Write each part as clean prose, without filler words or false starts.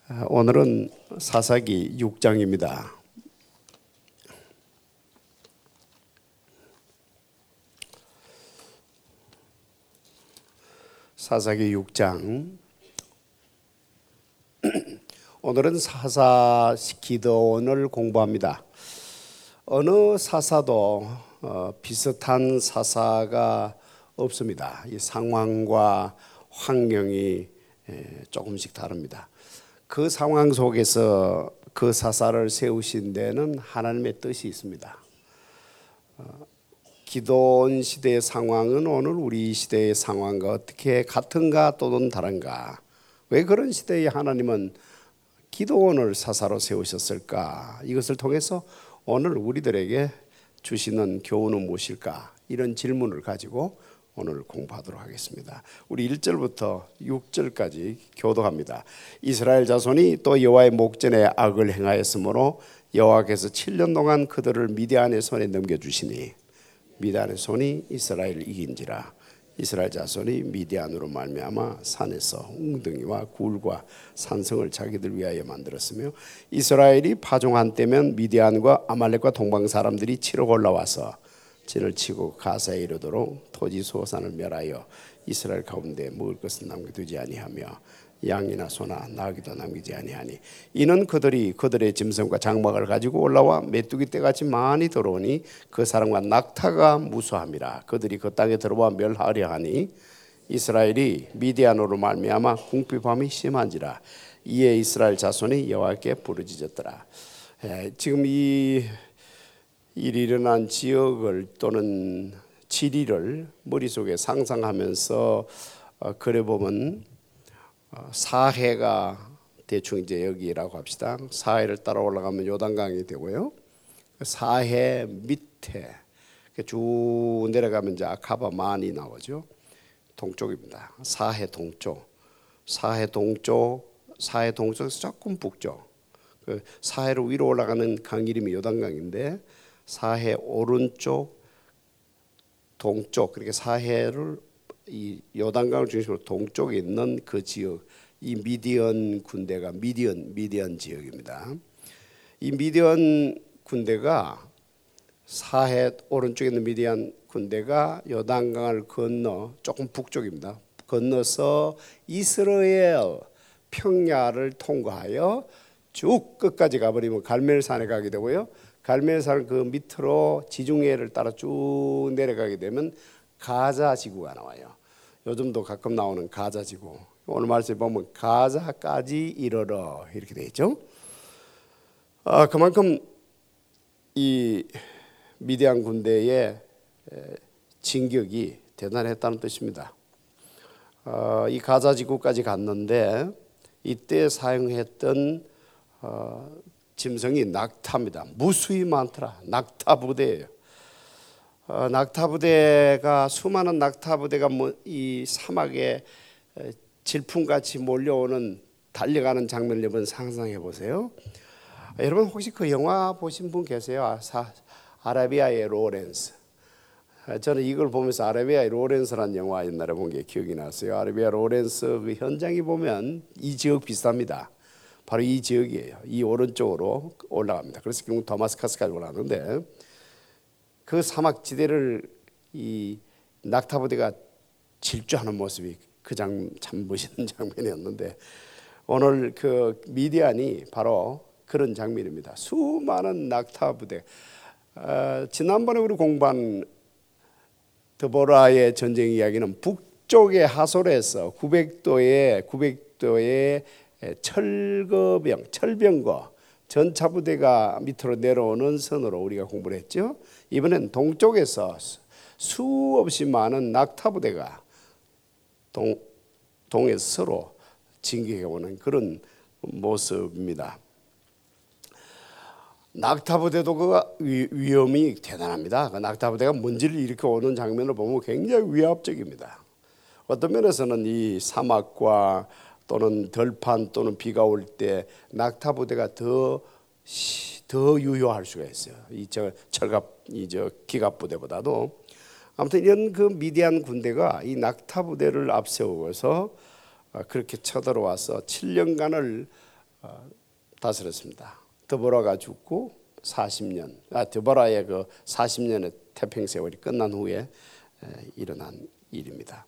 오늘은 사사기 6장입니다. 사사기 6장. 오늘은 사사 기도원을 공부합니다. 어느 사사도 비슷한 사사가 없습니다. 이 상황과 환경이 조금씩 다릅니다. 그 상황 속에서 그 사사를 세우신 데는 하나님의 뜻이 있습니다. 기도원 시대의 상황은 오늘 우리 시대의 상황과 어떻게 같은가 또는 다른가? 왜 그런 시대에 하나님은 기도원을 사사로 세우셨을까? 이것을 통해서 오늘 우리들에게 주시는 교훈은 무엇일까? 이런 질문을 가지고 오늘 공부하도록 하겠습니다. 우리 1절부터 6절까지 교독합니다. 이스라엘 자손이 또 여호와의 목전에 악을 행하였으므로 여호와께서 7년 동안 그들을 미디안의 손에 넘겨주시니 미디안의 손이 이스라엘을 이긴지라. 이스라엘 자손이 미디안으로 말미암아 산에서 웅덩이와 굴과 산성을 자기들 위하여 만들었으며 이스라엘이 파종한 때면 미디안과 아말렉과 동방 사람들이 치러 올라와서 진을 치고 가사에 이르도록 토지 소산을 멸하여 이스라엘 가운데 먹을 것은 남겨두지 아니하며 양이나 소나 나귀도 남기지 아니하니 이는 그들이 그들의 짐승과 장막을 가지고 올라와 메뚜기 떼같이 많이 들어오니 그 사람과 낙타가 무수함이라. 그들이 그 땅에 들어와 멸하려 하니 이스라엘이 미디안으로 말미암아 궁핍함이 심한지라. 이에 이스라엘 자손이 여호와께 부르짖었더라. 지금 이 일이 일어난 지역을 또는 지리를 머릿속에 상상하면서 그려보면 사해가 대충 이제 여기라고 합시다. 사해를 따라 올라가면 요단강이 되고요. 사해 밑에 쭉 내려가면 이제 아카바 만이 나오죠. 동쪽입니다. 사해 동쪽, 사해 동쪽에서 조금 북쪽. 그 사해로 위로 올라가는 강 이름이 요단강인데 사해 오른쪽 동쪽, 그러니까 사해를 이 요단강을 중심으로 동쪽에 있는 그 지역, 이 미디안 군대가 미디안 지역입니다. 이 미디안 군대가 사해 오른쪽에 있는 미디안 군대가 요단강을 건너 조금 북쪽입니다. 건너서 이스라엘 평야를 통과하여 쭉 끝까지 가버리면 갈멜산에 가게 되고요. 갈멜산 그 밑으로 지중해를 따라 쭉 내려가게 되면 가자 지구가 나와요. 요즘도 가끔 나오는 가자 지구. 오늘 말씀에 보면 가자까지 이르러 이렇게 되어 있죠. 그만큼 이 미디안 군대의 진격이 대단했다는 뜻입니다. 이 가자 지구까지 갔는데 이때 사용했던 짐승이 낙타입니다. 무수히 많더라. 낙타 부대예요. 낙타 부대가 수많은 낙타 부대가 이 사막에 질풍같이 몰려오는 달려가는 장면을 여러분 상상해 보세요. 여러분 혹시 그 영화 보신 분 계세요? 아라비아의 로렌스. 저는 이걸 보면서 아라비아의 로렌스라는 영화 옛날에 본 게 기억이 났어요. 아라비아 로렌스 그 현장이 보면 이 지역 비슷합니다. 바로 이 지역이에요. 이 오른쪽으로 올라갑니다. 그래서 결국 다마스커스까지 올라가는데 그 사막지대를 이 낙타부대가 질주하는 모습이 참 멋있는 장면이었는데 오늘 그 미디안이 바로 그런 장면입니다. 수많은 낙타부대. 지난번에 우리 공부한 드보라의 전쟁 이야기는 북쪽의 하솔에서 900도의 철병거 전차부대가 밑으로 내려오는 선으로 우리가 공부를 했죠. 이번엔 동쪽에서 수없이 많은 낙타부대가 동에서 서로 진격해 오는 그런 모습입니다. 낙타부대도 그 위험이 대단합니다. 그 낙타부대가 먼지를 일으켜 오는 장면을 보면 굉장히 위압적입니다. 어떤 면에서는 이 사막과 또는 들판 또는 비가 올 때 낙타 부대가 더 유효할 수가 있어요. 기갑 부대보다도. 아무튼 이런 그 미디안 군대가 이 낙타 부대를 앞세우고서 그렇게 쳐들어와서 7년간을 다스렸습니다. 드보라가 죽고 40년, 드보라의 그 40년의 태평 세월이 끝난 후에 일어난 일입니다.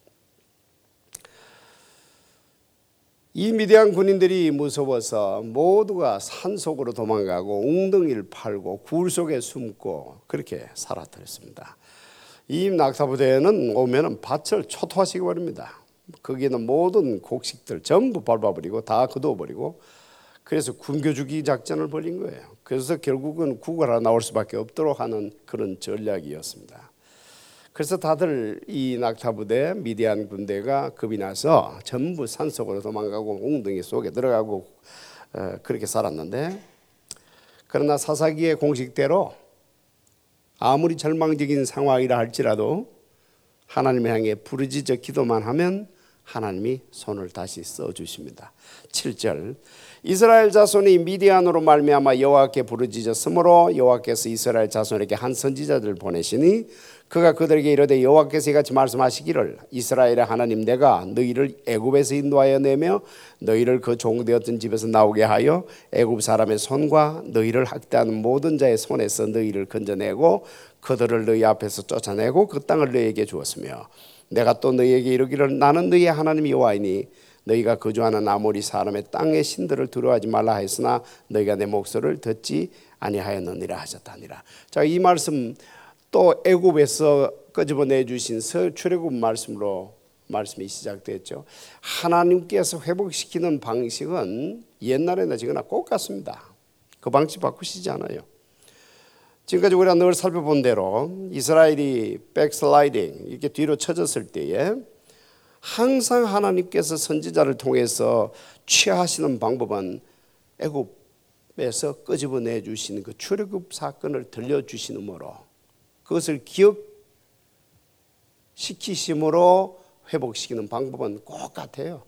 이 미디안 군인들이 무서워서 모두가 산속으로 도망가고 웅덩이를 팔고 굴 속에 숨고 그렇게 살아들었습니다. 이 낙타부대에는 오면은 밭을 초토화시켜 버립니다. 거기는 모든 곡식들 전부 밟아버리고 다 거두어버리고, 그래서 굶겨주기 작전을 벌인 거예요. 그래서 결국은 구걸하러 나올 수밖에 없도록 하는 그런 전략이었습니다. 그래서 다들 이 낙타부대 미디안 군대가 겁이 나서 전부 산속으로 도망가고 웅덩이 속에 들어가고 그렇게 살았는데, 그러나 사사기의 공식대로 아무리 절망적인 상황이라 할지라도 하나님을 향해 부르짖어 기도만 하면 하나님이 손을 다시 써주십니다. 7절, 이스라엘 자손이 미디안으로 말미암아 여호와께 부르짖었으므로 여호와께서 이스라엘 자손에게 한 선지자들을 보내시니 그가 그들에게 이르되 여호와께서 이같이 말씀하시기를 이스라엘의 하나님 내가 너희를 애굽에서 인도하여 내며 너희를 그 종되었던 집에서 나오게 하여 애굽 사람의 손과 너희를 학대하는 모든 자의 손에서 너희를 건져내고 그들을 너희 앞에서 쫓아내고 그 땅을 너희에게 주었으며 내가 또 너희에게 이르기를 나는 너희의 하나님 여호와이니 너희가 거주하는 아모리 사람의 땅의 신들을 두려워하지 말라 하였으나 너희가 내 목소리를 듣지 아니하였느니라 하셨다니라. 자, 이 말씀 또 애굽에서 끄집어내 주신 출애굽 말씀으로 말씀이 시작됐죠. 하나님께서 회복시키는 방식은 옛날에나 지금이나 똑같습니다. 그 방식 바꾸시지 않아요. 지금까지 우리가 늘 살펴본 대로 이스라엘이 백슬라이딩 이렇게 뒤로 쳐졌을 때에 항상 하나님께서 선지자를 통해서 취하시는 방법은 애굽에서 끄집어내 주시는 그 출애굽 사건을 들려주시므로 그것을 기억시키심으로 회복시키는 방법은 똑같아요.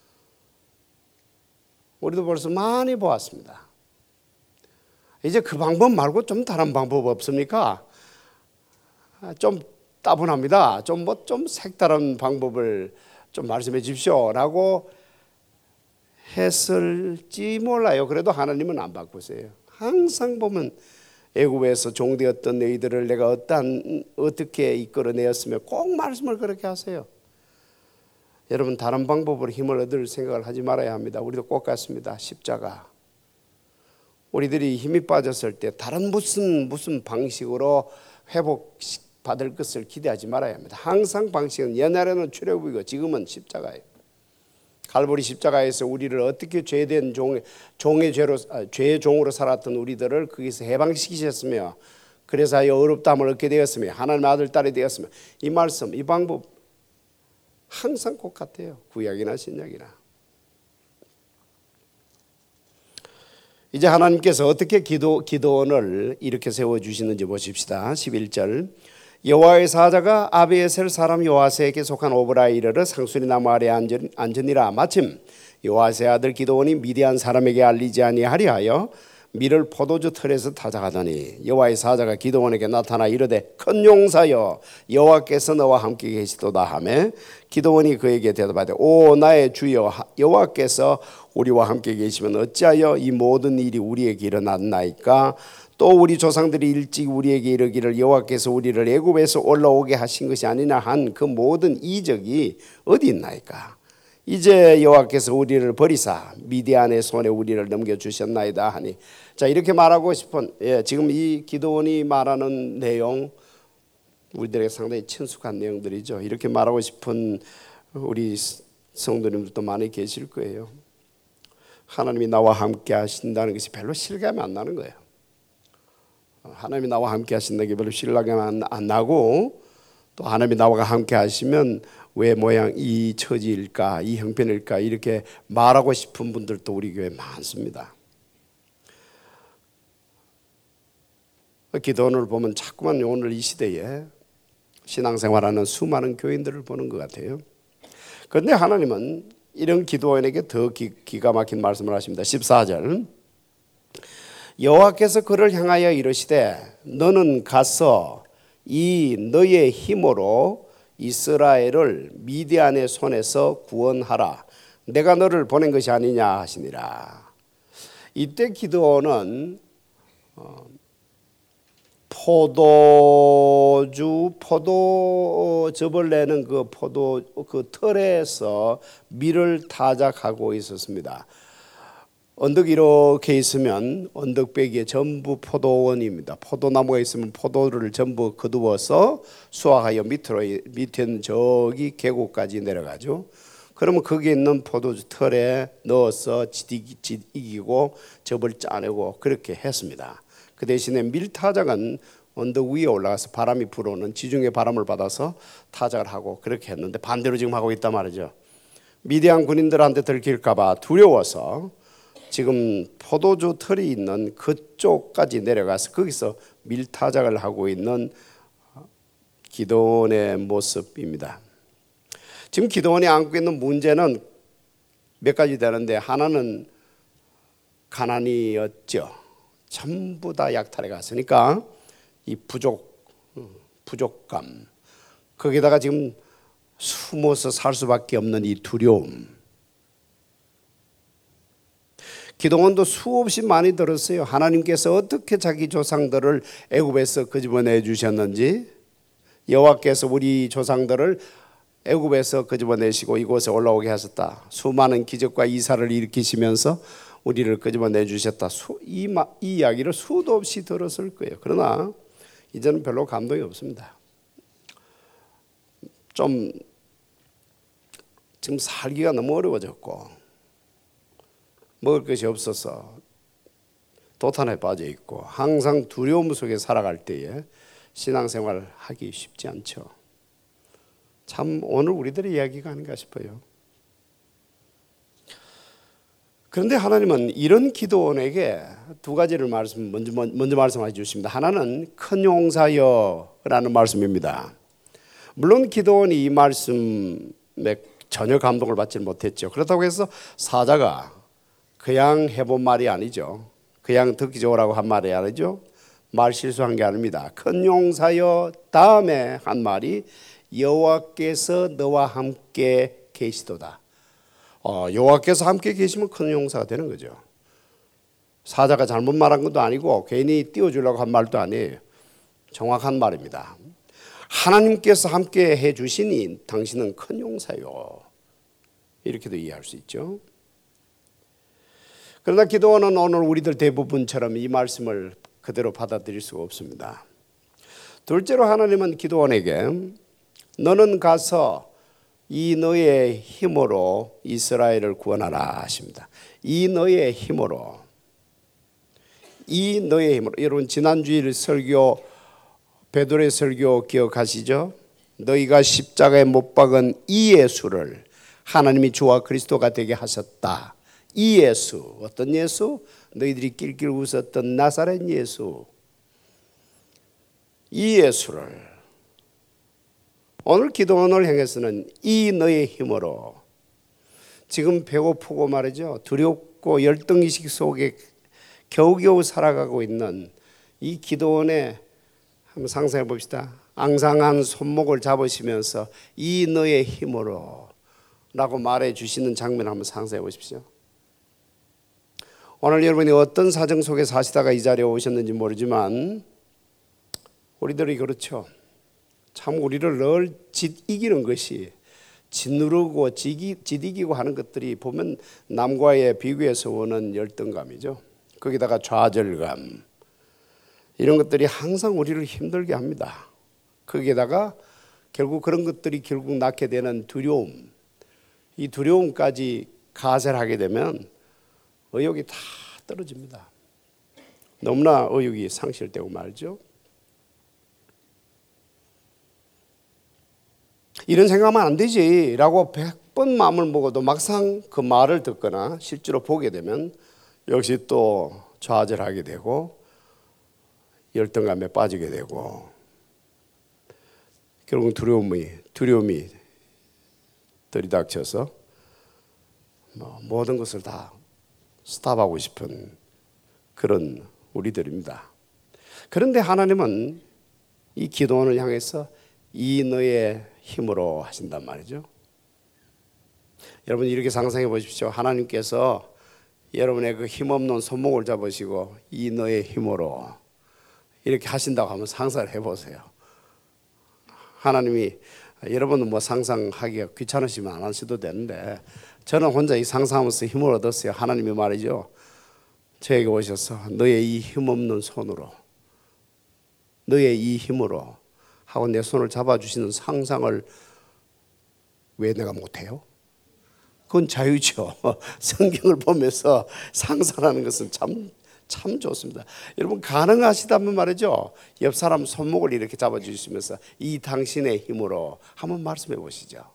우리도 벌써 많이 보았습니다. 이제 그 방법 말고 좀 다른 방법 없습니까? 좀 따분합니다. 좀 색다른 방법을 좀 말씀해 주십시오라고 했을지 몰라요. 그래도 하나님은 안 바꾸세요. 항상 보면 애굽에서 종되었던 너희들을 내가 어떻게 이끌어내었으며 꼭 말씀을 그렇게 하세요. 여러분 다른 방법으로 힘을 얻을 생각을 하지 말아야 합니다. 우리도 똑같습니다. 십자가. 우리들이 힘이 빠졌을 때 다른 무슨 방식으로 회복받을 것을 기대하지 말아야 합니다. 항상 방식은 옛날에는 출애굽이고 지금은 십자가예요. 갈보리 십자가에서 우리를 어떻게 죄된 종의 종으로 살았던 우리들을 거기서 해방시키셨으며 그래서 어렵다함을 얻게 되었으며 하나님의 아들 딸이 되었으며 이 말씀 이 방법 항상 똑같아요. 구약이나 신약이나. 이제 하나님께서 어떻게 기도원을 이렇게 세워주시는지 보십시다. 11절 여호와의 사자가 아비에셀 사람 요아스에게 속한 오브라에 이르러 상수리 나무 아래 앉으니라. 마침 요아스의 아들 기도원이 미디안 사람에게 알리지 아니하리 하여 밀을 포도주 틀에서 타작하더니 여호와의 사자가 기도원에게 나타나 이르되 큰 용사여 여호와께서 너와 함께 계시도다 하매 기도원이 그에게 대답하되 오 나의 주여 여호와께서 우리와 함께 계시면 어찌하여 이 모든 일이 우리에게 일어났나이까? 또 우리 조상들이 일찍 우리에게 이르기를 여호와께서 우리를 애굽에서 올라오게 하신 것이 아니냐 한 그 모든 이적이 어디 있나이까? 이제 여호와께서 우리를 버리사 미디안의 손에 우리를 넘겨주셨나이다 하니, 자 이렇게 말하고 싶은 지금 이 기도원이 말하는 내용 우리들에게 상당히 친숙한 내용들이죠. 이렇게 말하고 싶은 우리 성도님들도 많이 계실 거예요. 하나님이 나와 함께 하신다는 것이 별로 실감이 안 나는 거예요. 하나님이 나와 함께 하신다는 게 별로 실감이 안 나고, 또 하나님이 나와 함께 하시면 왜 모양 이 처지일까 이 형편일까 이렇게 말하고 싶은 분들도 우리 교회에 많습니다. 기도원을 보면 자꾸만 오늘 이 시대에 신앙생활하는 수많은 교인들을 보는 것 같아요. 그런데 하나님은 이런 기도원에게 더 기가 막힌 말씀을 하십니다. 14절 여호와께서 그를 향하여 이르시되 너는 가서 이 너의 힘으로 이스라엘을 미디안의 손에서 구원하라. 내가 너를 보낸 것이 아니냐 하시니라. 이때 기드온은 포도즙을 내는 그 포도 그 틀에서 밀을 타작하고 있었습니다. 언덕이 이렇게 있으면 언덕배기에 전부 포도원입니다. 포도나무가 있으면 포도를 전부 거두어서 수확하여 밑에는 저기 계곡까지 내려가죠. 그러면 거기에 있는 포도주 틀에 넣어서 이기고 즙을 짜내고 그렇게 했습니다. 그 대신에 밀타작은 언덕 위에 올라가서 바람이 불어오는 지중해 바람을 받아서 타작을 하고 그렇게 했는데 반대로 지금 하고 있단 말이죠. 미디안 군인들한테 들킬까 봐 두려워서 지금 포도주 틀이 있는 그쪽까지 내려가서 거기서 밀타작을 하고 있는 기드온의 모습입니다. 지금 기드온이 안고 있는 문제는 몇 가지 되는데 하나는 가난이었죠. 전부 다 약탈해 갔으니까 이 부족감, 거기다가 지금 숨어서 살 수밖에 없는 이 두려움. 기드온도 수없이 많이 들었어요. 하나님께서 어떻게 자기 조상들을 애굽에서 끄집어내 주셨는지, 여호와께서 우리 조상들을 애굽에서 끄집어내시고 이곳에 올라오게 하셨다. 수많은 기적과 이사를 일으키시면서 우리를 끄집어내 주셨다. 이 이야기를 수도 없이 들었을 거예요. 그러나 이제는 별로 감동이 없습니다. 좀 지금 살기가 너무 어려워졌고 먹을 것이 없어서 도탄에 빠져 있고 항상 두려움 속에 살아갈 때에 신앙생활을 하기 쉽지 않죠. 참 오늘 우리들의 이야기가 아닌가 싶어요. 그런데 하나님은 이런 기드온에게 두 가지를 먼저 말씀해 주십니다. 하나는 큰 용사여라는 말씀입니다. 물론 기드온이 이 말씀에 전혀 감동을 받지 못했죠. 그렇다고 해서 사자가 그냥 해본 말이 아니죠. 그냥 듣기 좋으라고 한 말이 아니죠. 말 실수한 게 아닙니다. 큰 용사여 다음에 한 말이 여호와께서 너와 함께 계시도다. 여호와께서 함께 계시면 큰 용사가 되는 거죠. 사자가 잘못 말한 것도 아니고 괜히 띄워주려고 한 말도 아니에요. 정확한 말입니다. 하나님께서 함께 해주시니 당신은 큰 용사요. 이렇게도 이해할 수 있죠. 그러나 기드온은 오늘 우리들 대부분처럼 이 말씀을 그대로 받아들일 수가 없습니다. 둘째로 하나님은 기드온에게 너는 가서 이 너의 힘으로 이스라엘을 구원하라 하십니다. 이 너의 힘으로. 여러분 지난주일 설교 베드로의 설교 기억하시죠? 너희가 십자가에 못 박은 이 예수를 하나님이 주와 그리스도가 되게 하셨다. 이 예수, 어떤 예수? 너희들이 낄낄 웃었던 나사렛 예수. 이 예수를 오늘 기도원을 향해서는 이 너의 힘으로 지금 배고프고 말이죠. 두렵고 열등의식 속에 겨우겨우 살아가고 있는 이 기도원에 한번 상상해 봅시다. 앙상한 손목을 잡으시면서 이 너의 힘으로 라고 말해 주시는 장면을 한번 상상해 보십시오. 오늘 여러분이 어떤 사정 속에 사시다가 이 자리에 오셨는지 모르지만 우리들이 그렇죠. 참 우리를 늘 이기는 것이 짓누르고 짓이기고 하는 것들이 보면 남과의 비교해서 오는 열등감이죠. 거기다가 좌절감 이런 것들이 항상 우리를 힘들게 합니다. 거기에다가 결국 그런 것들이 결국 낳게 되는 두려움, 이 두려움까지 가세하게 되면 의욕이 다 떨어집니다. 너무나 의욕이 상실되고 말죠. 이런 생각하면 안 되지 라고 100번 마음을 먹어도 막상 그 말을 듣거나 실제로 보게 되면 역시 또 좌절하게 되고 열등감에 빠지게 되고 결국 두려움이 들이닥쳐서 모든 것을 다 스탑하고 싶은 그런 우리들입니다. 그런데 하나님은 이 기도원을 향해서 이 너의 힘으로 하신단 말이죠. 여러분 이렇게 상상해 보십시오. 하나님께서 여러분의 그 힘없는 손목을 잡으시고 이 너의 힘으로 이렇게 하신다고 한번 상상을 해보세요. 하나님이 여러분은 뭐 상상하기가 귀찮으시면 안 하셔도 되는데 저는 혼자 이 상상하면서 힘을 얻었어요. 하나님이 말이죠. 저에게 오셔서 너의 이 힘없는 손으로 너의 이 힘으로 하고 내 손을 잡아주시는 상상을 왜 내가 못해요? 그건 자유죠. 성경을 보면서 상상하는 것은 참 좋습니다. 여러분 가능하시다면 말이죠. 옆 사람 손목을 이렇게 잡아주시면서 이 당신의 힘으로 한번 말씀해 보시죠.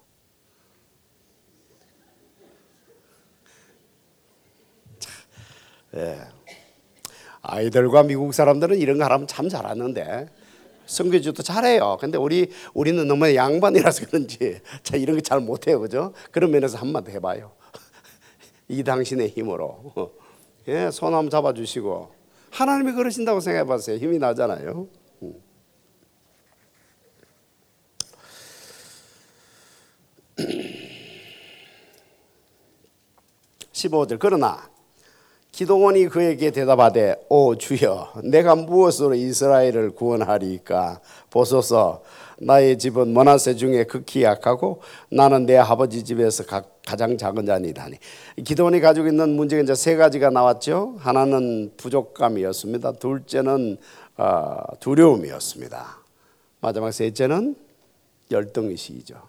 예. 아이들과 미국 사람들은 이런 거 하면 참 잘하는데 성교주도 잘해요. 근데 우리는 너무 양반이라서 그런지 이런 거 잘 못해요, 그죠? 그런 면에서 한번 더 해봐요. 이 당신의 힘으로 예, 손 한번 잡아주시고 하나님이 그러신다고 생각해봤어요. 힘이 나잖아요. 15절 그러나 기도원이 그에게 대답하되 오 주여 내가 무엇으로 이스라엘을 구원하리까 보소서 나의 집은 므낫세 중에 극히 약하고 나는 내 아버지 집에서 가장 작은 자니다니. 기도원이 가지고 있는 문제가 이제 세 가지가 나왔죠. 하나는 부족감이었습니다. 둘째는 두려움이었습니다. 마지막 셋째는 열등의식이죠.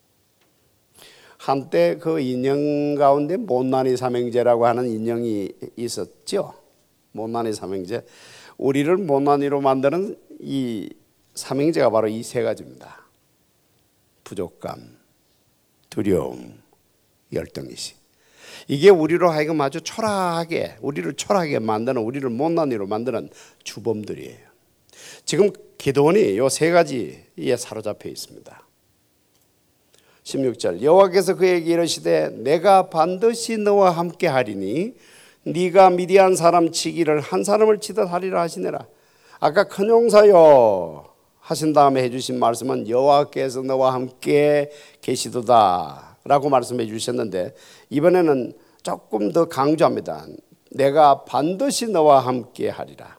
한때 그 인형 가운데 못난이 삼형제라고 하는 인형이 있었죠. 못난이 삼형제. 우리를 못난이로 만드는 이 삼형제가 바로 이 세 가지입니다. 부족감, 두려움, 열등의식. 이게 우리로 하여금 아주 초라하게 우리를 초라하게 만드는 우리를 못난이로 만드는 주범들이에요. 지금 기도원이 이 세 가지에 사로잡혀 있습니다. 16절 여호와께서 그에게 이르시되 내가 반드시 너와 함께 하리니 네가 미디안 사람 치기를 한 사람을 치듯 하리라 하시니라. 아까 큰 용사여 하신 다음에 해주신 말씀은 여호와께서 너와 함께 계시도다 라고 말씀해 주셨는데 이번에는 조금 더 강조합니다. 내가 반드시 너와 함께 하리라.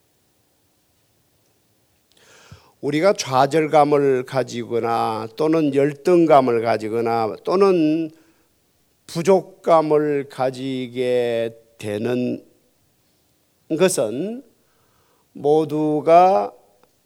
우리가 좌절감을 가지거나 또는 열등감을 가지거나 또는 부족감을 가지게 되는 것은 모두가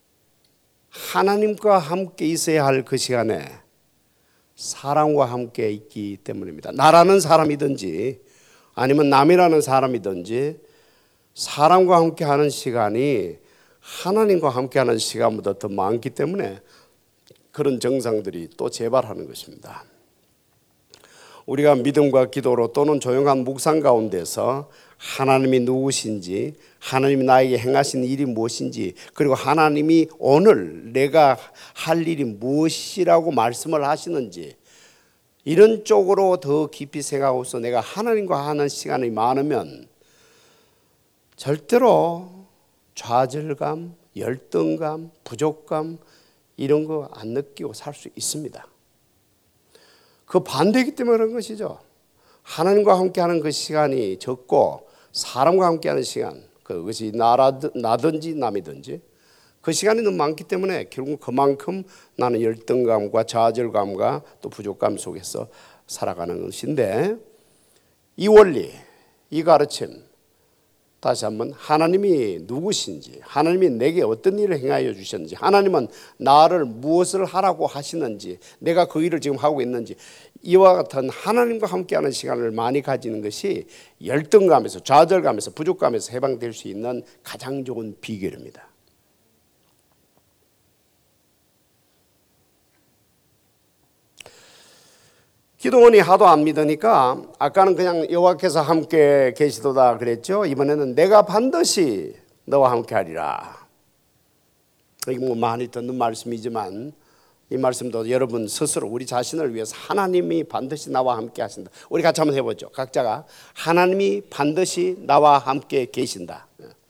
하나님과 함께 있어야 할 그 시간에 사람과 함께 있기 때문입니다. 나라는 사람이든지 아니면 남이라는 사람이든지 사람과 함께 하는 시간이 하나님과 함께하는 시간보다 더 많기 때문에 그런 정상들이 또 재발하는 것입니다. 우리가 믿음과 기도로 또는 조용한 묵상 가운데서 하나님이 누구신지 하나님이 나에게 행하신 일이 무엇인지 그리고 하나님이 오늘 내가 할 일이 무엇이라고 말씀을 하시는지 이런 쪽으로 더 깊이 생각하고서 내가 하나님과 하는 시간이 많으면 절대로 좌절감, 열등감, 부족감 이런 거 안 느끼고 살 수 있습니다. 그 반대이기 때문에 그런 것이죠. 하나님과 함께하는 그 시간이 적고 사람과 함께하는 시간 그것이 나든지 남이든지 그 시간이 너무 많기 때문에 결국 그만큼 나는 열등감과 좌절감과 또 부족감 속에서 살아가는 것인데 이 원리, 이 가르침 다시 한번 하나님이 누구신지 하나님이 내게 어떤 일을 행하여 주셨는지 하나님은 나를 무엇을 하라고 하시는지 내가 그 일을 지금 하고 있는지 이와 같은 하나님과 함께하는 시간을 많이 가지는 것이 열등감에서 좌절감에서 부족감에서 해방될 수 있는 가장 좋은 비결입니다. 기도원이 하도 안 믿으니까 아까는 그냥 여호와께서 함께 계시도다 그랬죠. 이번에는 내가 반드시 너와 함께 하리라. 이게 뭐 많이 듣는 말씀이지만 이 말씀도 여러분 스스로 우리 자신을 위해서 하나님이 반드시 나와 함께 하신다. 우리 같이 한번 해보죠. 각자가 하나님이 반드시 나와 함께 계신다.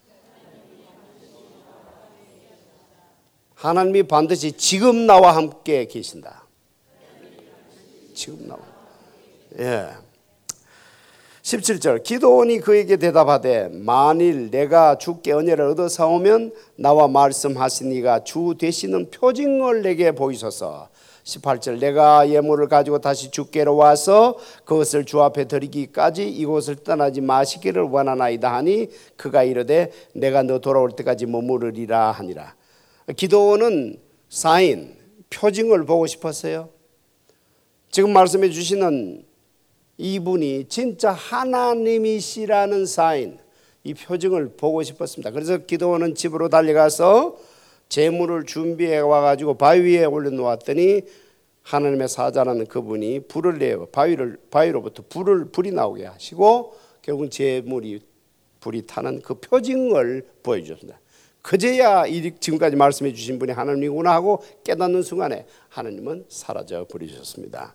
하나님이 반드시 지금 나와 함께 계신다. 지금 나와. 예. 17절 기드온이 그에게 대답하되 만일 내가 주께 은혜를 얻어 사오면 나와 말씀하시니가 주 되시는 표징을 내게 보이소서. 18절 내가 예물을 가지고 다시 주께로 와서 그것을 주 앞에 드리기까지 이곳을 떠나지 마시기를 원하나이다 하니 그가 이르되 내가 너 돌아올 때까지 머무르리라 하니라. 기드온은 사인, 표징을 보고 싶었어요. 지금 말씀해 주시는 이분이 진짜 하나님이시라는 사인, 이 표징을 보고 싶었습니다. 그래서 기드온은 집으로 달려가서 제물을 준비해 와가지고 바위 위에 올려놓았더니 하나님의 사자라는 그분이 불을 내어 바위로부터 불이 나오게 하시고 결국은 제물이 불이 타는 그 표징을 보여주셨습니다. 그제야 지금까지 말씀해 주신 분이 하나님이구나 하고 깨닫는 순간에 하나님은 사라져 버리셨습니다.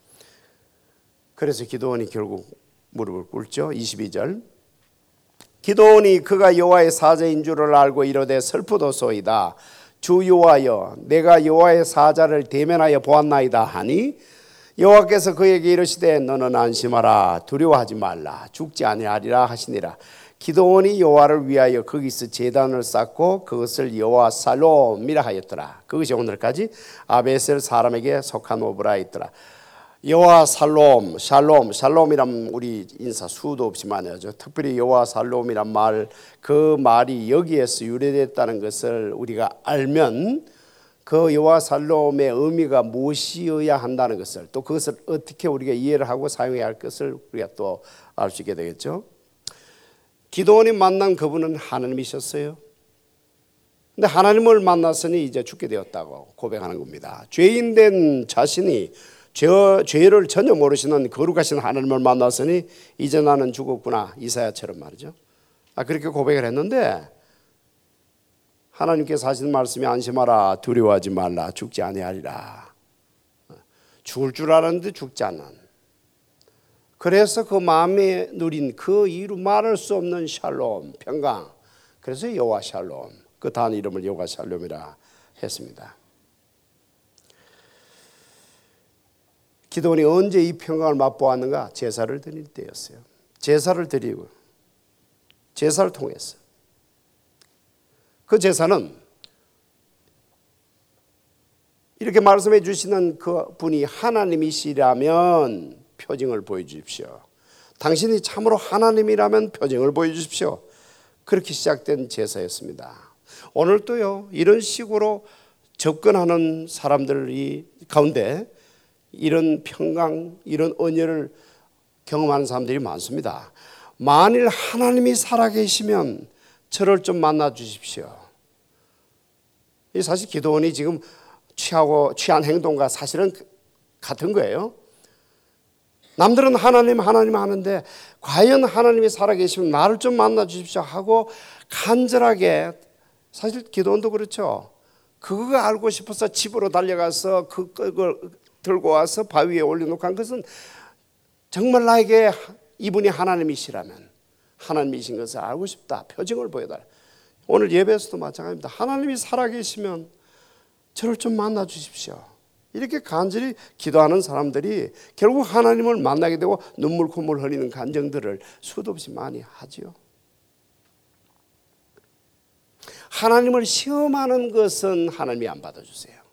그래서 기드온이 결국 무릎을 꿇죠. 22절 기드온이 그가 여호와의 사자인 줄을 알고 이르되 슬프도소이다. 주 여호와여 내가 여호와의 사자를 대면하여 보았나이다 하니 여호와께서 그에게 이르시되 너는 안심하라 두려워하지 말라 죽지 아니하리라 하시니라. 기드온이 여호와를 위하여 거기서 제단을 쌓고 그것을 여호와 살롬이라 하였더라. 그것이 오늘까지 아베셀 사람에게 속한 오브라 있더라. 여호와 살롬, 샬롬이란 우리 인사 수도 없이 많이 하죠. 특별히 여호와 살롬이란 말, 그 말이 여기에서 유래됐다는 것을 우리가 알면 그 여호와 살롬의 의미가 무엇이어야 한다는 것을, 또 그것을 어떻게 우리가 이해를 하고 사용해야 할 것을 우리가 또 알 수 있게 되겠죠. 기드온이 만난 그분은 하나님이셨어요. 근데 하나님을 만났으니 이제 죽게 되었다고 고백하는 겁니다. 죄인된 자신이 죄를 전혀 모르시는 거룩하신 하나님을 만났으니 이제 나는 죽었구나, 이사야처럼 말이죠. 그렇게 고백을 했는데 하나님께서 하시는 말씀이 안심하라 두려워하지 말라 죽지 아니하리라. 죽을 줄 알았는데 죽지 않는, 그래서 그 마음에 누린 그 이루 말할 수 없는 샬롬, 평강, 그래서 여호와 샬롬, 그 단 이름을 여호와 샬롬이라 했습니다. 기드온이 언제 이 평강을 맛보았는가? 제사를 드릴 때였어요. 제사를 드리고 제사를 통해서 그 제사는 이렇게 말씀해 주시는 그 분이 하나님이시라면 표징을 보여주십시오. 당신이 참으로 하나님이라면 표징을 보여주십시오. 그렇게 시작된 제사였습니다. 오늘도요 이런 식으로 접근하는 사람들이 가운데 이런 평강, 이런 은혜를 경험하는 사람들이 많습니다. 만일 하나님이 살아계시면 저를 좀 만나 주십시오. 사실 기드온이 지금 취한 행동과 사실은 같은 거예요. 남들은 하나님 하는데 과연 하나님이 살아계시면 나를 좀 만나 주십시오 하고 간절하게, 사실 기드온도 그렇죠. 그거가 알고 싶어서 집으로 달려가서 그걸 들고 와서 바위에 올려놓고 한 것은 정말 나에게 이분이 하나님이시라면, 하나님이신 것을 알고 싶다, 표징을 보여달라. 오늘 예배에서도 마찬가지입니다. 하나님이 살아계시면 저를 좀 만나 주십시오. 이렇게 간절히 기도하는 사람들이 결국 하나님을 만나게 되고 눈물 콧물 흘리는 간증들을 수도 없이 많이 하지요. 하나님을 시험하는 것은 하나님이 안 받아주세요.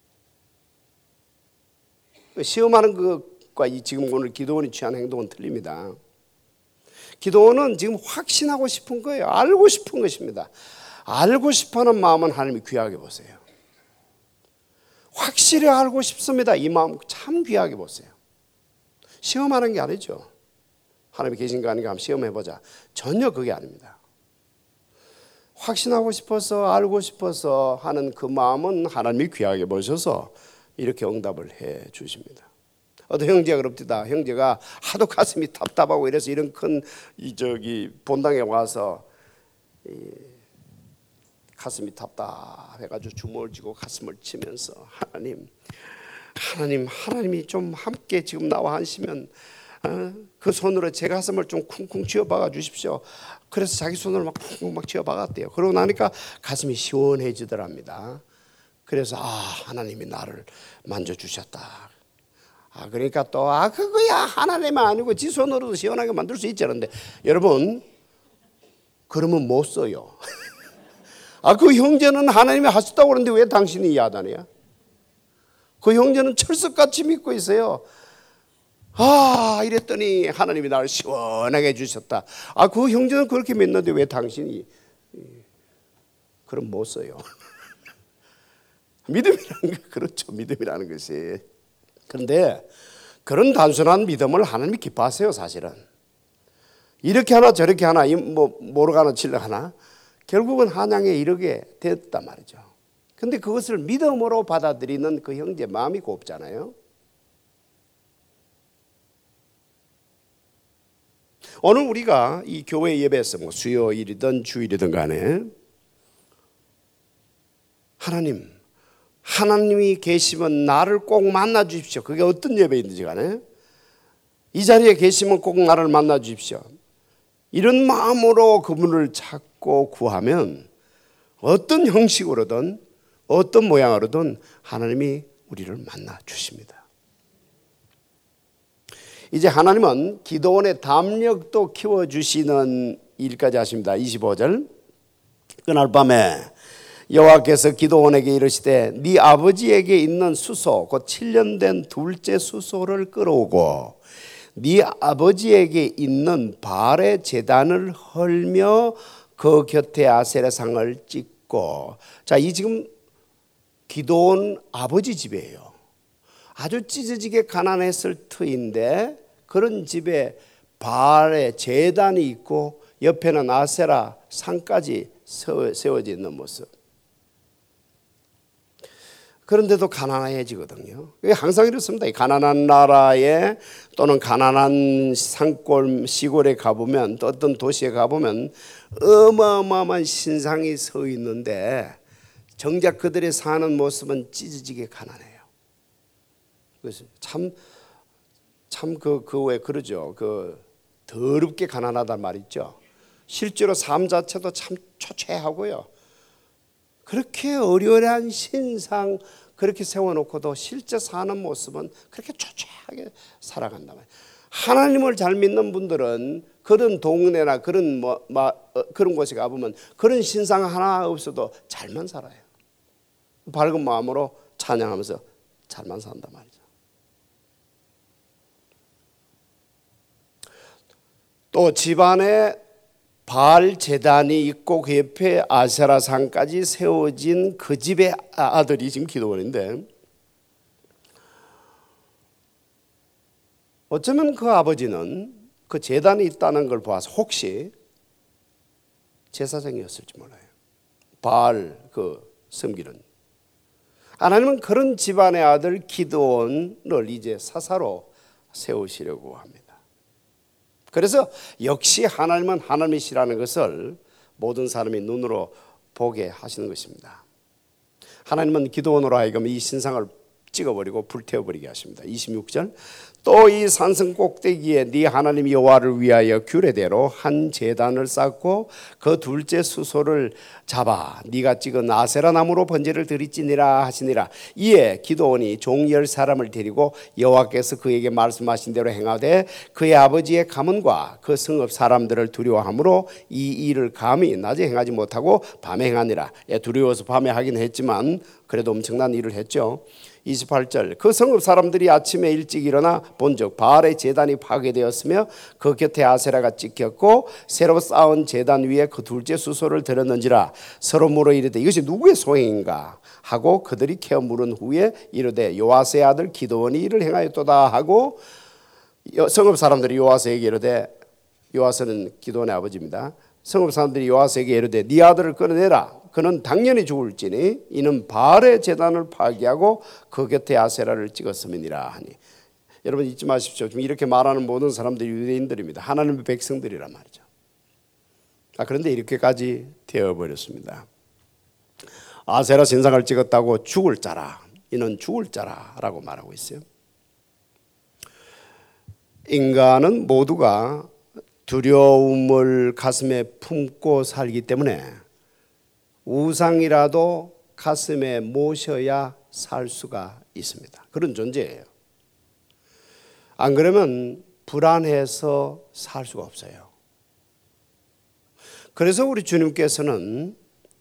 시험하는 것과 지금 오늘 기드온이 취한 행동은 틀립니다. 기드온은 지금 확신하고 싶은 거예요. 알고 싶은 것입니다. 알고 싶어하는 마음은 하나님이 귀하게 보세요. 확실히 알고 싶습니다. 이 마음 참 귀하게 보세요. 시험하는 게 아니죠. 하나님이 계신가 아닌가 한번 시험해보자. 전혀 그게 아닙니다. 확신하고 싶어서 알고 싶어서 하는 그 마음은 하나님이 귀하게 보셔서 이렇게 응답을 해 주십니다. 어떤 형제가 그럽니다. 형제가 하도 가슴이 답답하고 이래서 이런 큰 본당에 와서 가슴이 답답해가지고 주먹을 쥐고 가슴을 치면서 하나님이 좀 함께 지금 나와 하시면 그 손으로 제 가슴을 좀 쿵쿵 쥐어박아 주십시오. 그래서 자기 손으로 막 쿵쿵 막 쥐어박았대요. 그러고 나니까 가슴이 시원해지더랍니다. 그래서 하나님이 나를 만져주셨다. 그러니까 또 그거야 하나님 아니고 지 손으로도 시원하게 만들 수 있지 않은데 여러분 그러면 못 써요. 그 형제는 하나님이 하셨다고 그러는데 왜 당신이 야단이야? 그 형제는 철석같이 믿고 있어요. 이랬더니 하나님이 나를 시원하게 해주셨다. 그 형제는 그렇게 믿는데 왜 당신이? 그럼 못 써요. 믿음이라는 게 그렇죠. 믿음이라는 것이. 그런데 그런 단순한 믿음을 하나님이 기뻐하세요. 사실은 이렇게 하나 저렇게 하나 모르가 하나 칠려 하나 결국은 한양에 이르게 됐단 말이죠. 그런데 그것을 믿음으로 받아들이는 그 형제 마음이 곱잖아요. 오늘 우리가 이 교회 예배에서 수요일이든 주일이든 간에 하나님이 계시면 나를 꼭 만나 주십시오. 그게 어떤 예배인지 간에 이 자리에 계시면 꼭 나를 만나 주십시오. 이런 마음으로 그분을 찾고 구하면 어떤 형식으로든 어떤 모양으로든 하나님이 우리를 만나 주십니다. 이제 하나님은 기도원의 담력도 키워주시는 일까지 하십니다. 25절 그날 밤에 여호와께서 기도원에게 이르시되 네 아버지에게 있는 수소 곧 7년 된 둘째 수소를 끌어오고 네 아버지에게 있는 발의 제단을 헐며 그 곁에 아세라상을 찍고 자, 이 지금 기도원 아버지 집이에요. 아주 찢어지게 가난했을 터인데 그런 집에 발에 제단이 있고 옆에는 아세라 상까지 세워져 있는 모습. 그런데도 가난해지거든요. 항상 이렇습니다. 가난한 나라에 또는 가난한 산골 시골에 가보면 또 어떤 도시에 가보면 어마어마한 신상이 서 있는데 정작 그들의 사는 모습은 찢어지게 가난해요. 그래서 참 왜 그러죠. 더럽게 가난하단 말 있죠. 실제로 삶 자체도 참 초췌하고요. 그렇게 어려운 신상 그렇게 세워놓고도 실제 사는 모습은 그렇게 초췌하게 살아간단 말이에요. 하나님을 잘 믿는 분들은 그런 동네나 그런 그런 곳에 가보면 그런 신상 하나 없어도 잘만 살아요. 밝은 마음으로 찬양하면서 잘만 산단 말이죠. 또 집안에 바알 제단이 있고 그 옆에 아세라상까지 세워진 그 집의 아들이 지금 기도원인데 어쩌면 그 아버지는 그 제단이 있다는 걸 보아서 혹시 제사장이었을지 몰라요. 바알 섬기는 하나님은 그런 집안의 아들 기도원을 이제 사사로 세우시려고 합니다. 그래서 역시 하나님은 하나님이시라는 것을 모든 사람이 눈으로 보게 하시는 것입니다. 하나님은 기도원으로 하여금 이 신상을 찍어버리고 불태워버리게 하십니다. 26절 또 이 산성 꼭대기에 네 하나님 여호와를 위하여 규례대로 한 제단을 쌓고 그 둘째 수소를 잡아 네가 찍은 아세라 나무로 번제를 드리지니라 하시니라. 이에 기도원이 종 10사람을 데리고 여호와께서 그에게 말씀하신 대로 행하되 그의 아버지의 가문과 그 성읍 사람들을 두려워하므로 이 일을 감히 낮에 행하지 못하고 밤에 행하니라. 두려워서 밤에 하긴 했지만 그래도 엄청난 일을 했죠. 28절 그 성읍 사람들이 아침에 일찍 일어나 본즉 바알의 제단이 파괴되었으며 그 곁에 아세라가 찍혔고 새로 쌓은 제단 위에 그 둘째 수소를 들었는지라. 서로 물어 이르되 이것이 누구의 소행인가 하고 그들이 캐어 물은 후에 이르되 요아스의 아들 기도원이 이를 행하였도다 하고 성읍 사람들이 요아스에게 이르되 요아스는 기도원의 아버지입니다. 성읍 사람들이 요아스에게 이르되 네 아들을 끌어내라. 그는 당연히 죽을지니 이는 바알의 제단을 파괴하고 그 곁에 아세라를 찍었음이니라 하니. 여러분 잊지 마십시오. 지금 이렇게 말하는 모든 사람들이 유대인들입니다. 하나님의 백성들이란 말이죠. 그런데 이렇게까지 되어버렸습니다. 아세라 신상을 찍었다고 죽을 자라. 이는 죽을 자라라고 말하고 있어요. 인간은 모두가 두려움을 가슴에 품고 살기 때문에 우상이라도 가슴에 모셔야 살 수가 있습니다. 그런 존재예요. 안 그러면 불안해서 살 수가 없어요. 그래서 우리 주님께서는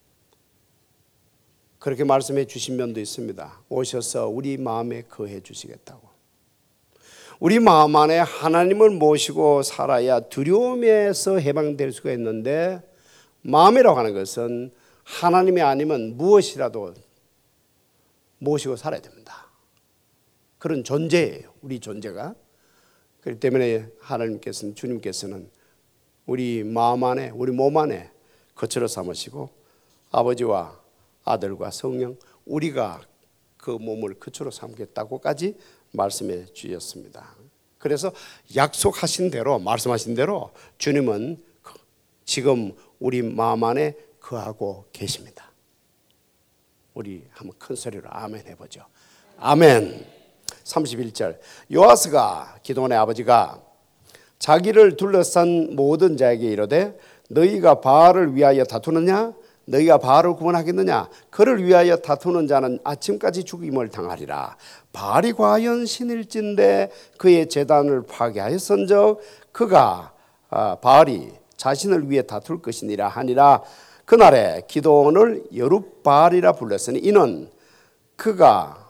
그렇게 말씀해 주신 면도 있습니다. 오셔서 우리 마음에 거해 주시겠다고. 우리 마음 안에 하나님을 모시고 살아야 두려움에서 해방될 수가 있는데, 마음이라고 하는 것은 하나님이 아니면 무엇이라도 모시고 살아야 됩니다. 그런 존재예요, 우리 존재가. 그렇기 때문에 하나님께서는, 주님께서는 우리 마음 안에, 우리 몸 안에 거처로 삼으시고 아버지와 아들과 성령, 우리가 그 몸을 거처로 삼겠다고까지 말씀해 주셨습니다. 그래서 약속하신 대로, 말씀하신 대로 주님은 지금 우리 마음 안에 거하고 계십니다. 우리 한번 큰 소리로 아멘 해보죠. 아멘. 31절, 요아스가, 기도원의 아버지가 자기를 둘러싼 모든 자에게 이르되 너희가 바알을 위하여 다투느냐? 너희가 바알을 구원하겠느냐? 그를 위하여 다투는 자는 아침까지 죽임을 당하리라. 바알이 과연 신일진데 그의 제단을 파괴하였은즉 그가 바알이 자신을 위해 다툴 것이니라 하니라. 그날에 기도원을 여룻바알이라 불렀으니 이는 그가,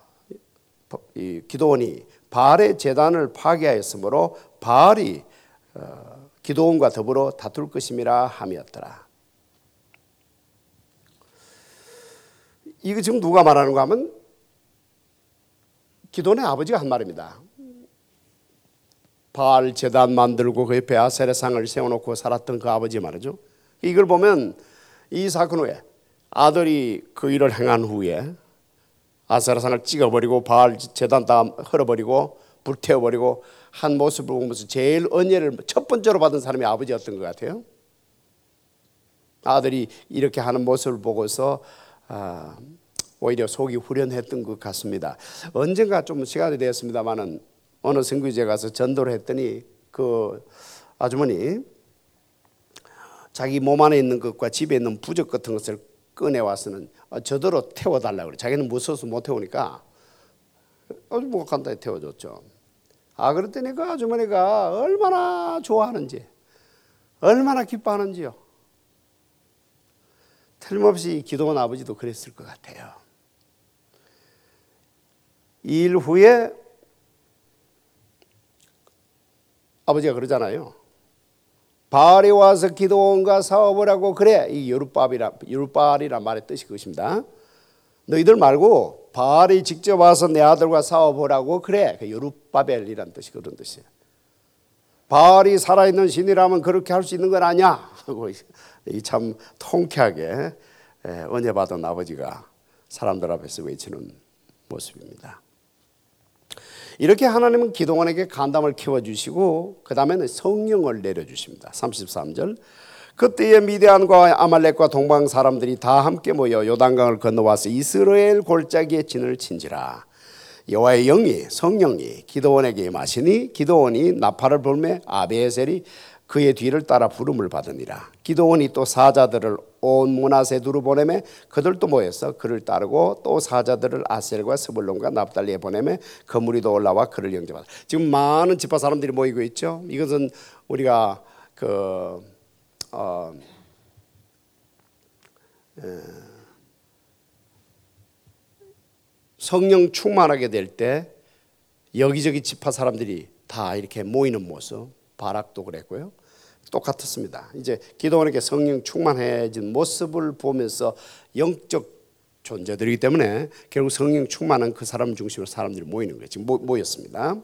기도원이 바알의 제단을 파괴하였으므로 바알이 기도원과 더불어 다툴 것임이라 함이었더라. 이거 지금 누가 말하는가 하면 기도원의 아버지가 한 말입니다. 바알 제단 만들고 그 옆에 아세라 상을 세워놓고 살았던 그 아버지 말이죠. 이걸 보면 이 사건 후에 아들이 그 일을 행한 후에 아세라 상을 찍어버리고 바알 제단 다 헐어버리고 불태워버리고 한 모습을 보면서 제일 은혜를 첫 번째로 받은 사람이 아버지였던 것 같아요. 아들이 이렇게 하는 모습을 보고서 오히려 속이 후련했던 것 같습니다. 언젠가 좀 시간이 되었습니다만은 어느 선교지에 가서 전도를 했더니 그 아주머니 자기 몸 안에 있는 것과 집에 있는 부적 같은 것을 꺼내와서는 저더러 태워달라고 그래. 자기는 무서워서 못 태우니까 아주 뭐 간단히 태워줬죠. 그랬더니 그 아주머니가 얼마나 좋아하는지, 얼마나 기뻐하는지요. 틀림없이 기도원 아버지도 그랬을 것 같아요. 이 일 후에 아버지가 그러잖아요. 바알이 와서 기도원과 싸워보라고 그래. 이 여룻바알이란 말의 뜻이 그것입니다. 너희들 말고 바알이 직접 와서 내 아들과 싸워보라고 그래. 여룻바벨이란 뜻이 그런 뜻이에요. 바알이 살아있는 신이라면 그렇게 할 수 있는 건 아니야. 참 통쾌하게 은혜 받은 아버지가 사람들 앞에서 외치는 모습입니다. 이렇게 하나님은 기도원에게 간담을 키워주시고 그 다음에는 성령을 내려주십니다. 33절, 그때에 미디안과 아말렉과 동방 사람들이 다 함께 모여 요단강을 건너와서 이스라엘 골짜기에 진을 친지라. 여호와의 영이, 성령이 기도원에게 임하시니 기도원이 나팔을 불매 아비에셀이 그의 뒤를 따라 부름을 받으니라. 기도원이 또 사자들을 온 므낫세 두루 보내매 그들도 모여서 그를 따르고 또 사자들을 아셀과 스불론과 납달리에 보내매 그 무리도 올라와 그를 영접하다. 지금 많은 지파 사람들이 모이고 있죠. 이것은 우리가 성령 충만하게 될 때 여기저기 지파 사람들이 다 이렇게 모이는 모습, 바락도 그랬고요. 똑같았습니다. 이제 기도원에게 성령 충만해진 모습을 보면서 영적 존재들이기 때문에 결국 성령 충만한 그 사람 중심으로 사람들이 모이는 거예요. 지금 모였습니다.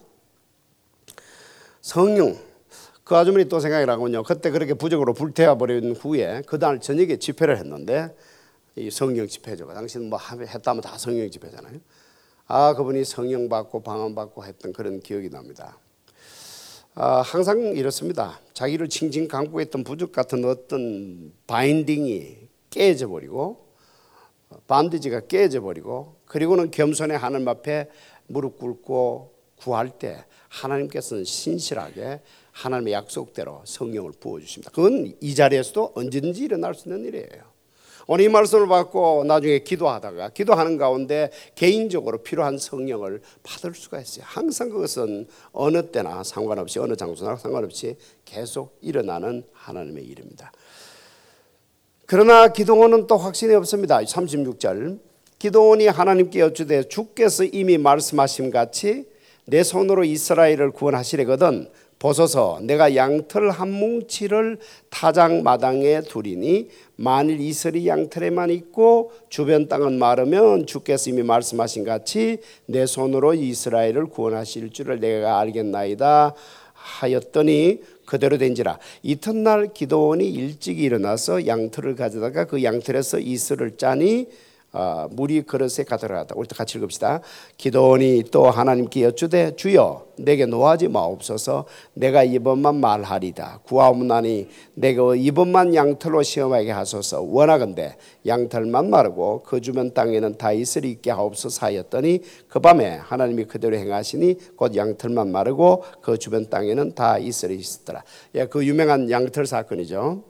성령, 그 아주머니 또 생각이 나군요. 그때 그렇게 부적으로 불태워버린 후에 그 다음 저녁에 집회를 했는데 이 성령 집회죠. 당시는 뭐 했다면 다 성령 집회잖아요. 그분이 성령 받고 방언 받고 했던 그런 기억이 납니다. 항상 이렇습니다. 자기를 칭칭 감고 있던 부적 같은 어떤 바인딩이 깨져버리고 반디지가 깨져버리고 그리고는 겸손히 하나님 앞에 무릎 꿇고 구할 때 하나님께서는 신실하게 하나님의 약속대로 성령을 부어주십니다. 그건 이 자리에서도 언제든지 일어날 수 있는 일이에요. 오늘 이 말씀을 받고 나중에 기도하는 가운데 개인적으로 필요한 성령을 받을 수가 있어요. 항상 그것은 어느 때나 상관없이 어느 장소나 상관없이 계속 일어나는 하나님의 일입니다. 그러나 기도원은 또 확신이 없습니다. 36절 기도원이 하나님께 여쭈되 주께서 이미 말씀하신 같이 내 손으로 이스라엘을 구원하시려거든 보소서 내가 양털 한 뭉치를 타작 마당에 두리니 만일 이슬이 양털에만 있고 주변 땅은 마르면 주께서 이미 말씀하신 같이 내 손으로 이스라엘을 구원하실 줄을 내가 알겠나이다 하였더니 그대로 된지라. 이튿날 기도원이 일찍 일어나서 양털을 가져다가 그 양털에서 이슬을 짜니 물이 그릇에 가득하다. 우리 같이 읽읍시다. 기도원이 또 하나님께 여쭈되 주여 내게 노하지 마옵소서 내가 이번만 말하리다. 구하옵나니 내가 이번만 양털로 시험하게 하소서. 원하건대 양털만 마르고 그 주변 땅에는 다 이슬이 있게 하옵소서 하였더니 그 밤에 하나님이 그대로 행하시니 곧 양털만 마르고 그 주변 땅에는 다 이슬이 있었더라. 그 유명한 양털 사건이죠.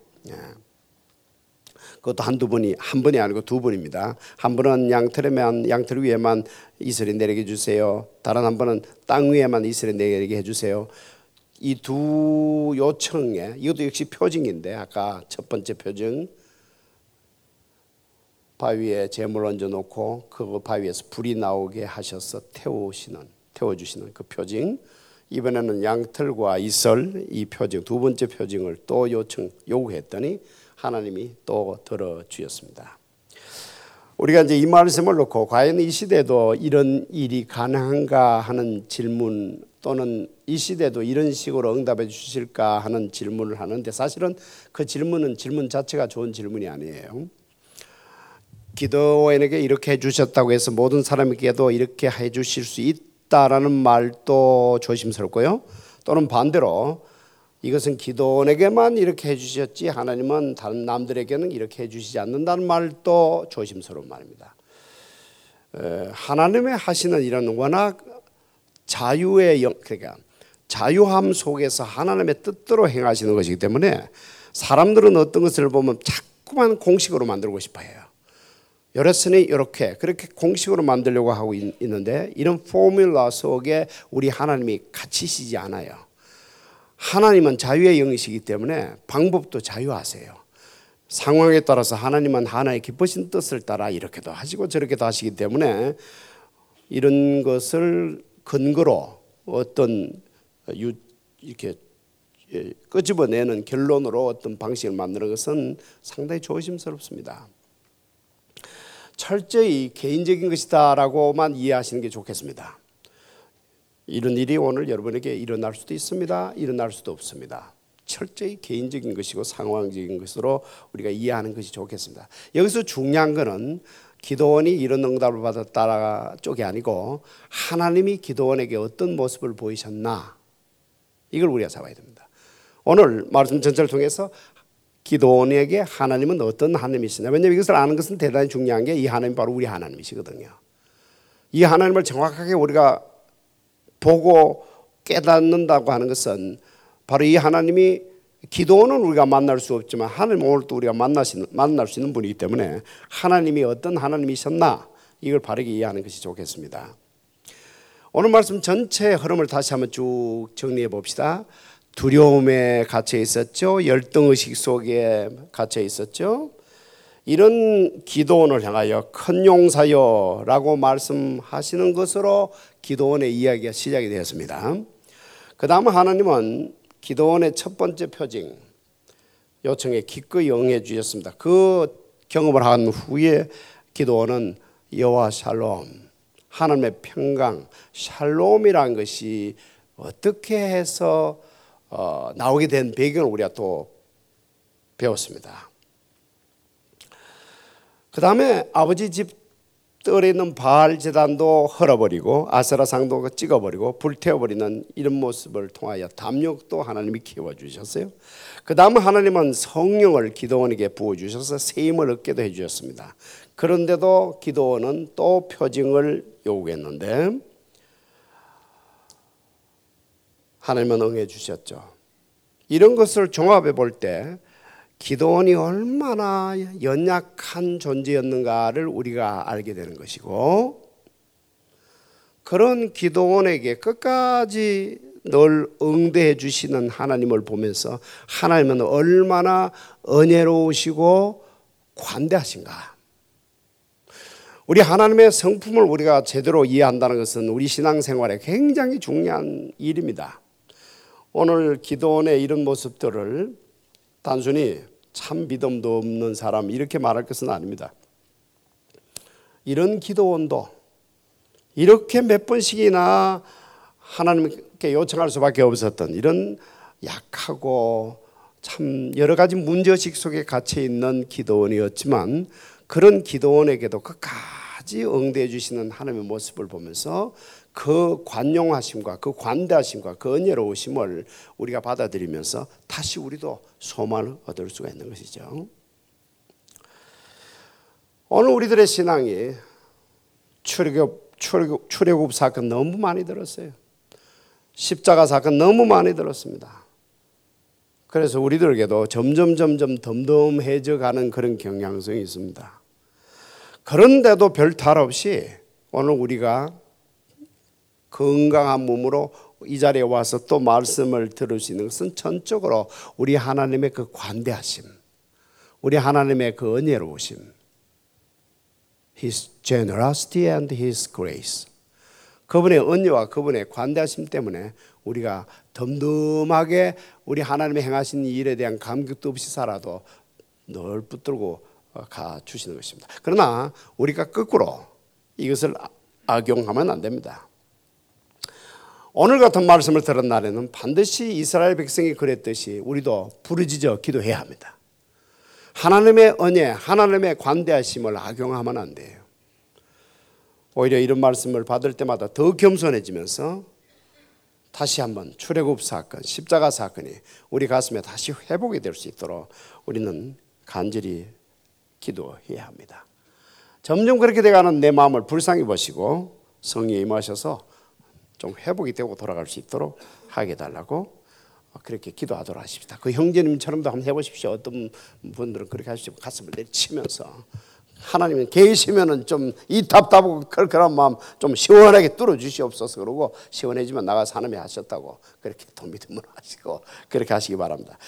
그것도 한 번이 아니고 두 번입니다. 한 번은 양털 위에만 이슬이 내리게 해주세요. 다른 한 번은 땅 위에만 이슬이 내리게 해주세요. 이 두 요청에 이것도 역시 표징인데 아까 첫 번째 표징 바위에 재물 얹어놓고 그 바위에서 불이 나오게 하셔서 태워주시는 그 표징. 이번에는 양털과 이슬 이 표징 두 번째 표징을 또 요구했더니 하나님이 또 들어주셨습니다. 우리가 이제 이 말씀을 놓고 과연 이 시대도 이런 일이 가능한가 하는 질문 또는 이 시대도 이런 식으로 응답해 주실까 하는 질문을 하는데 사실은 그 질문 자체가 좋은 질문이 아니에요. 기도원에게 이렇게 해주셨다고 해서 모든 사람에게도 이렇게 해주실 수 있다라는 말도 조심스럽고요. 또는 반대로 이것은 기도원에게만 이렇게 해주셨지 하나님은 다른 남들에게는 이렇게 해주시지 않는다는 말도 조심스러운 말입니다. 하나님의 하시는 일은 워낙 그러니까 자유함 속에서 하나님의 뜻대로 행하시는 것이기 때문에 사람들은 어떤 것을 보면 자꾸만 공식으로 만들고 싶어 해요. 이랬으니 이렇게 그렇게 공식으로 만들려고 하고 있는데 이런 포뮬라 속에 우리 하나님이 갇히시지 않아요. 하나님은 자유의 영이시기 때문에 방법도 자유하세요. 상황에 따라서 하나님은 하나의 기쁘신 뜻을 따라 이렇게도 하시고 저렇게도 하시기 때문에 이런 것을 근거로 어떤 이렇게 끄집어내는 결론으로 어떤 방식을 만드는 것은 상당히 조심스럽습니다. 철저히 개인적인 것이다라고만 이해하시는 게 좋겠습니다. 이런 일이 오늘 여러분에게 일어날 수도 있습니다. 일어날 수도 없습니다. 철저히 개인적인 것이고 상황적인 것으로 우리가 이해하는 것이 좋겠습니다. 여기서 중요한 것은 기도원이 이런 응답을 받았다 쪽이 아니고 하나님이 기도원에게 어떤 모습을 보이셨나 이걸 우리가 잡아야 됩니다. 오늘 말씀 전체를 통해서 기도원에게 하나님은 어떤 하나님이시냐. 왜냐하면 이것을 아는 것은 대단히 중요한 게 이 하나님이 바로 우리 하나님이시거든요. 이 하나님을 정확하게 우리가 보고 깨닫는다고 하는 것은 바로 이 하나님이 기도는 우리가 만날 수 없지만 하나님 오늘 또 우리가 만날 수 있는 분이기 때문에 하나님이 어떤 하나님이셨나 이걸 바르게 이해하는 것이 좋겠습니다. 오늘 말씀 전체의 흐름을 다시 한번 쭉 정리해 봅시다. 두려움에 갇혀 있었죠. 열등의식 속에 갇혀 있었죠. 이런 기도원을 향하여 큰 용사여라고 말씀하시는 것으로 기도원의 이야기가 시작이 되었습니다. 그 다음 하나님은 기도원의 첫 번째 표징 요청에 기꺼이 응해 주셨습니다. 그 경험을 한 후에 기도원은 여호와 샬롬 하나님의 평강 샬롬이라는 것이 어떻게 해서 나오게 된 배경을 우리가 또 배웠습니다. 그 다음에 아버지 집 뜰에 있는 바알 제단도 헐어버리고 아세라 상도 찍어버리고 불태워버리는 이런 모습을 통하여 담력도 하나님이 키워주셨어요. 그 다음 하나님은 성령을 기도원에게 부어주셔서 세임을 얻게도 해주셨습니다. 그런데도 기도원은 또 표징을 요구했는데 하나님은 응해 주셨죠. 이런 것을 종합해 볼 때 기도원이 얼마나 연약한 존재였는가를 우리가 알게 되는 것이고, 그런 기도원에게 끝까지 늘 응대해 주시는 하나님을 보면서 하나님은 얼마나 은혜로우시고 관대하신가. 우리 하나님의 성품을 우리가 제대로 이해한다는 것은 우리 신앙생활에 굉장히 중요한 일입니다. 오늘 기도원의 이런 모습들을 단순히 참 믿음도 없는 사람 이렇게 말할 것은 아닙니다. 이런 기도원도 이렇게 몇 번씩이나 하나님께 요청할 수밖에 없었던 이런 약하고 참 여러 가지 문제의식 속에 갇혀 있는 기도원이었지만, 그런 기도원에게도 끝까지 응대해 주시는 하나님의 모습을 보면서 그 관용하심과 그 관대하심과 그 은혜로우심을 우리가 받아들이면서 다시 우리도 소망을 얻을 수가 있는 것이죠. 오늘 우리들의 신앙이 출애굽 사건 너무 많이 들었어요. 십자가 사건 너무 많이 들었습니다. 그래서 우리들에게도 점점 덤덤해져 가는 그런 경향성이 있습니다. 그런데도 별 탈 없이 오늘 우리가 건강한 몸으로 이 자리에 와서 또 말씀을 들을 수 있는 것은 전적으로 우리 하나님의 그 관대하심, 우리 하나님의 그 은혜로우심, His generosity and His grace, 그분의 은혜와 그분의 관대하심 때문에 우리가 덤덤하게 우리 하나님의 행하신 일에 대한 감격도 없이 살아도 늘 붙들고 가 주시는 것입니다. 그러나 우리가 거꾸로 이것을 악용하면 안 됩니다. 오늘 같은 말씀을 들은 날에는 반드시 이스라엘 백성이 그랬듯이 우리도 부르짖어 기도해야 합니다. 하나님의 은혜, 하나님의 관대하심을 악용하면 안 돼요. 오히려 이런 말씀을 받을 때마다 더 겸손해지면서 다시 한번 출애굽 사건, 십자가 사건이 우리 가슴에 다시 회복이 될 수 있도록 우리는 간절히 기도해야 합니다. 점점 그렇게 돼가는 내 마음을 불쌍히 보시고 성령이 임하셔서 좀 회복이 되고 돌아갈 수 있도록 하게 달라고 그렇게 기도하도록 하십시다. 그 형제님처럼도 한번 해보십시오. 어떤 분들은 그렇게 하시고 가슴을 내리치면서 하나님은 계시면은 좀 이 답답하고 그런 마음 좀 시원하게 뚫어 주시옵소서. 그러고 시원해지면 나가서 하나님이 하셨다고 그렇게 또 믿음으로 하시고 그렇게 하시기 바랍니다.